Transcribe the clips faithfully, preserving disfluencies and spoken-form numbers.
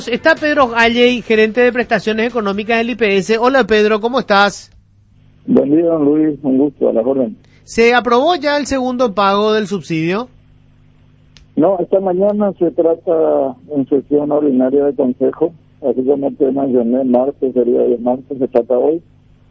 Está Pedro Galley, gerente de prestaciones económicas del I P S. Hola Pedro, ¿cómo estás? Buen día, don Luis, un gusto, a la orden. ¿Se aprobó ya el segundo pago del subsidio? No, esta mañana se trata en sesión ordinaria de consejo, así como te mencioné, martes, sería de martes, se trata hoy,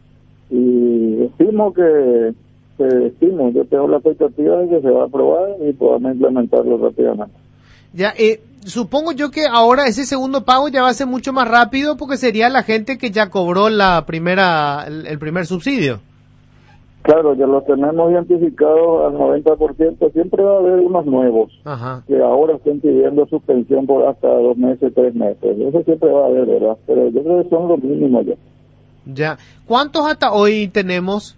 y estimo que, que estimo, yo tengo la expectativa de que se va a aprobar y podamos implementarlo rápidamente. Ya, eh, supongo yo que ahora ese segundo pago ya va a ser mucho más rápido porque sería la gente que ya cobró la primera, el, el primer subsidio. Claro, ya lo tenemos identificado al noventa por ciento, siempre va a haber unos nuevos, Ajá. que ahora estén pidiendo suspensión por hasta dos meses, tres meses, eso siempre va a haber, ¿verdad? Pero yo creo que son los mínimos ya. Ya. ¿Cuántos hasta hoy tenemos?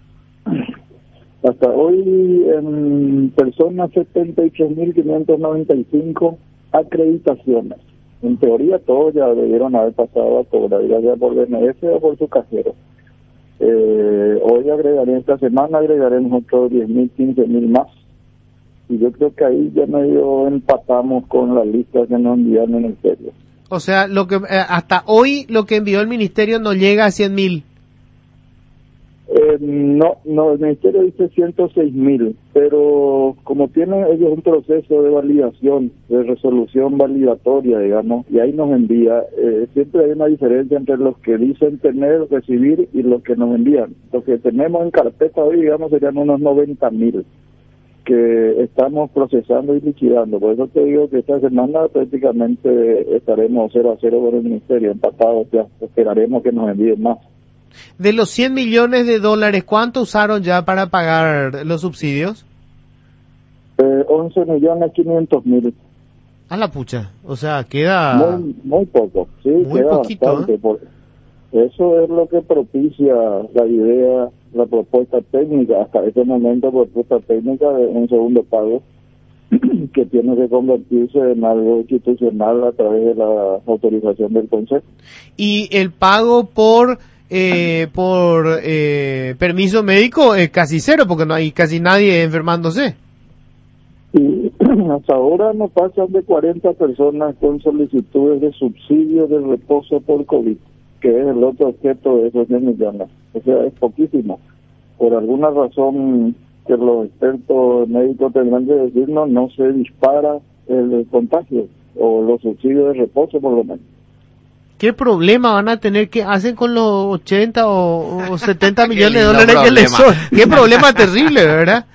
Hasta hoy en personas setenta y tres mil quinientos noventa y cinco acreditaciones. En teoría todos ya debieron haber pasado a cobrar, ya sea por B N S o por su cajero. Eh, hoy agregaré, esta semana agregaremos otros diez mil, quince mil más. Y yo creo que ahí ya medio empatamos con la lista que nos envió el ministerio. O sea, lo que eh, hasta hoy lo que envió el ministerio no llega a cien mil. Eh, no, no, el ministerio dice ciento seis mil, pero como tienen ellos un proceso de validación, de resolución validatoria, digamos, y ahí nos envía, eh, siempre hay una diferencia entre los que dicen tener, recibir y los que nos envían. Lo que tenemos en carpeta hoy, digamos, serían unos noventa mil que estamos procesando y liquidando. Por eso te digo que esta semana prácticamente estaremos cero a cero con el ministerio, empatados ya, esperaremos que nos envíen más. De los cien millones de dólares, ¿cuánto usaron ya para pagar los subsidios? Eh, once millones quinientos mil. A la pucha, o sea, queda... Muy, muy poco, sí, muy queda poquito, bastante. ¿eh? Por, eso es lo que propicia la idea, la propuesta técnica, hasta este momento propuesta técnica de un segundo pago que tiene que convertirse en algo institucional a través de la autorización del Consejo. Y el pago por... Eh, por eh, permiso médico es casi cero porque no hay casi nadie enfermándose. Y hasta ahora no pasan de cuarenta personas con solicitudes de subsidio de reposo por COVID, que es el otro objeto de esos diez millones. O sea, es poquísimo. Por alguna razón que los expertos médicos tendrán que decirnos, no se dispara el contagio o los subsidios de reposo por lo menos. ¿Qué problema van a tener? ¿Qué hacen con los ochenta o, o setenta millones de dólares problema. que les son? ¡Qué problema terrible, ¿verdad?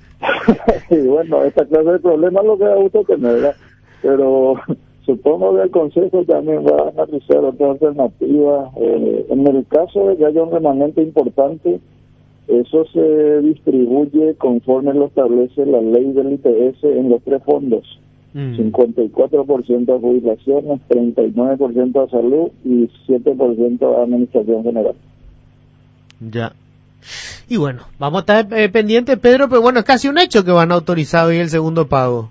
Y bueno, esta clase de problemas lo que da gusto tener, ¿verdad? Pero supongo que el Consejo también va a analizar otras alternativas. Eh, en el caso de que haya un remanente importante, eso se distribuye conforme lo establece la ley del I P S en los tres fondos. Mm. cincuenta y cuatro por ciento a jubilaciones, treinta y nueve por ciento a salud y siete por ciento a administración general. Ya. Y bueno, vamos a estar eh, pendientes, Pedro, pero bueno, es casi un hecho que van a autorizar hoy el segundo pago.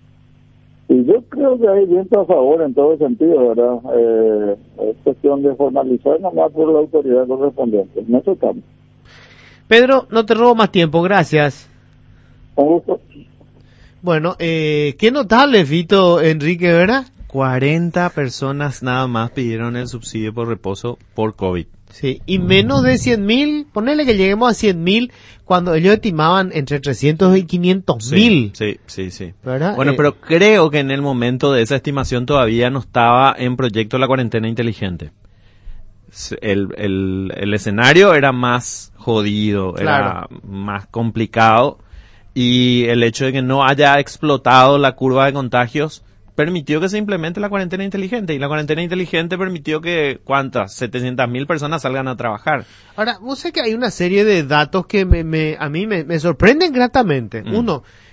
Y yo creo que hay viento a favor en todo sentido, ¿verdad? Eh, es cuestión de formalizar nomás por la autoridad correspondiente. En eso estamos. Pedro, no te robo más tiempo, gracias. Con gusto. Bueno, eh, qué notable, Fito Enrique, ¿verdad? cuarenta personas nada más pidieron el subsidio por reposo por COVID. Sí, y menos de cien mil, ponele que lleguemos a cien mil cuando ellos estimaban entre trescientos y quinientos mil. Sí, sí, sí. ¿Verdad? Bueno, Eh, pero creo que en el momento de esa estimación todavía no estaba en proyecto la cuarentena inteligente. El, el, el escenario era más jodido, Claro. era más complicado. Y el hecho de que no haya explotado la curva de contagios permitió que se implemente la cuarentena inteligente. Y la cuarentena inteligente permitió que, ¿cuántas? setecientas mil personas salgan a trabajar. Ahora, vos sé que hay una serie de datos que me, me, a mí me, me sorprenden gratamente. Mm. Uno,